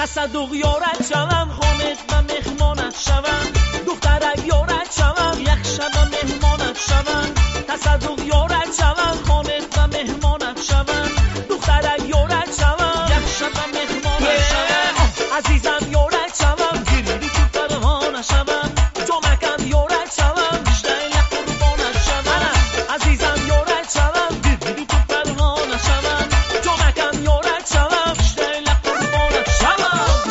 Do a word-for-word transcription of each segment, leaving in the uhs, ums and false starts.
تصدق یارت شوم خانت و مهمانت شوم دخترک یارت شوم یک شب مهمانت شوم تصدق یارت شوم خانت و مهمانت شوم دخترک یارت شوم یک شب مهمانت شوم عزیزم یارت شوم گیری تو پروانه شوم جانکم یارت شوم بیشتر قربانت شوم عزیزم یارت شوم گیری تو پروانه شوم جانکم یارت شوم بیشتر قربانت شوم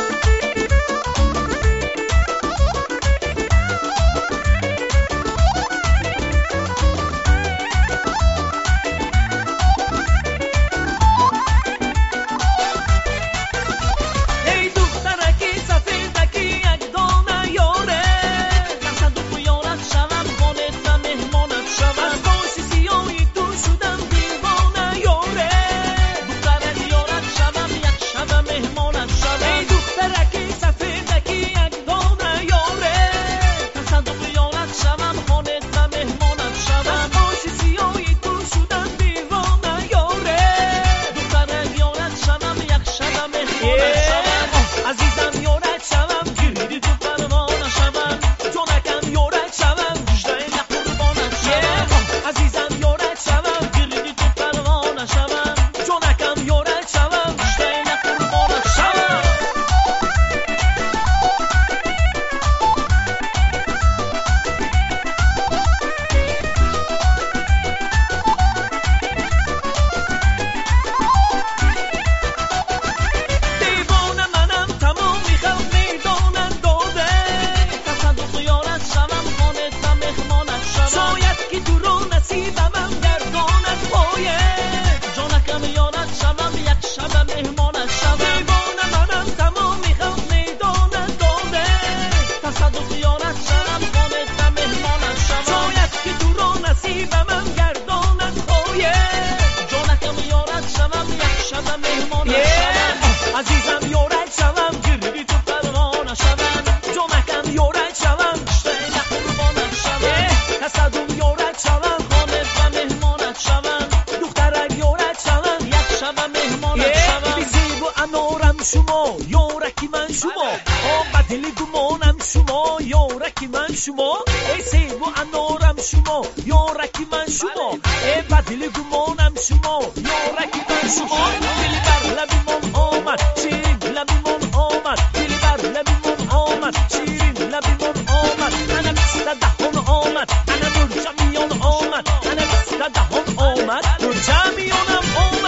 عزیزم یارت شوم گیری تو پروانه شوم جانکم یارت شوم بیشتر قربانت شوم تصدق یارت شوم خانت و مهمانت شوم دخترک یارت شوم یک شب مهمانت شوم بیزیب و انارم شما یارکی من شما آب دل گمانم شما یارکی من شما ای سیب و انارم شما یارکی من شما ای بدل گمانم شما یارکی من شما دل بر لبیمون آمد شیرین لبیمون آمد دل بر لبیمون آمد شیرین لبیمون آمد انا بیست دهان آمد انا برجمیان آمد انا بیست دهان آمد برجمیانم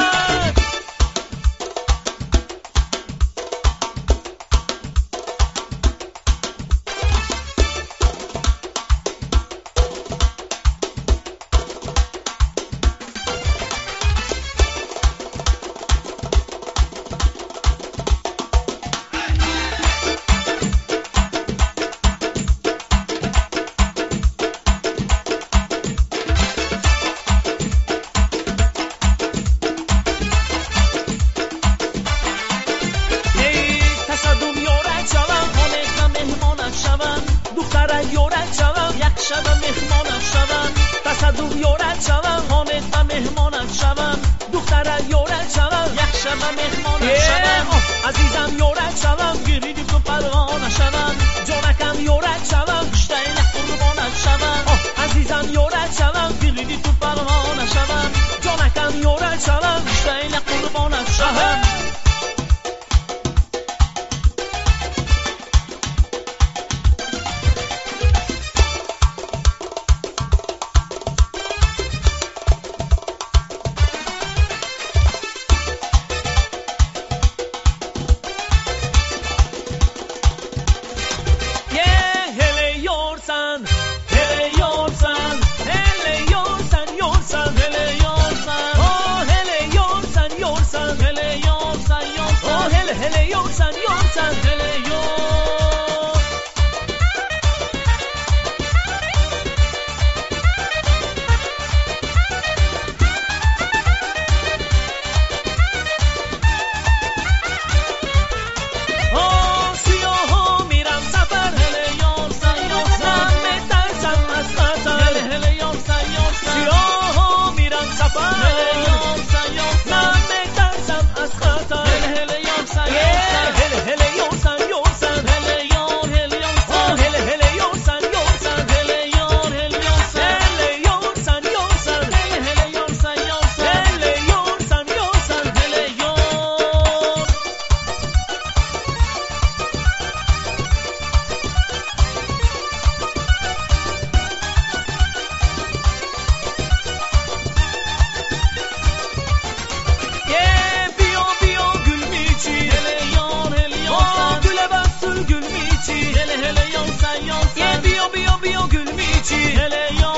آمد دخترک یارت شوم یک شب مهمانت شوم تصدق یارت شوم خانت و مهمانت شوم دخترک یارت شوم یک شب مهمانت شوم عزیزم یارت شوم گیری تو پروانه شوم جانکم یارت شوم بیشتر قربانت شوم عزیزم یارت شوم گیری تو پروانه شوم جانکم یارت شوم بیشتر قربانت شوم hele yorsan yorsan hele yor oh siyaha miram safar hele yorsan yorsan betarsam az khatar hele hele yorsan yorsan siyaha miram safar hele yorsan yorsan betarsam az khatar hele hele yorsan yorsan hele hele چی دل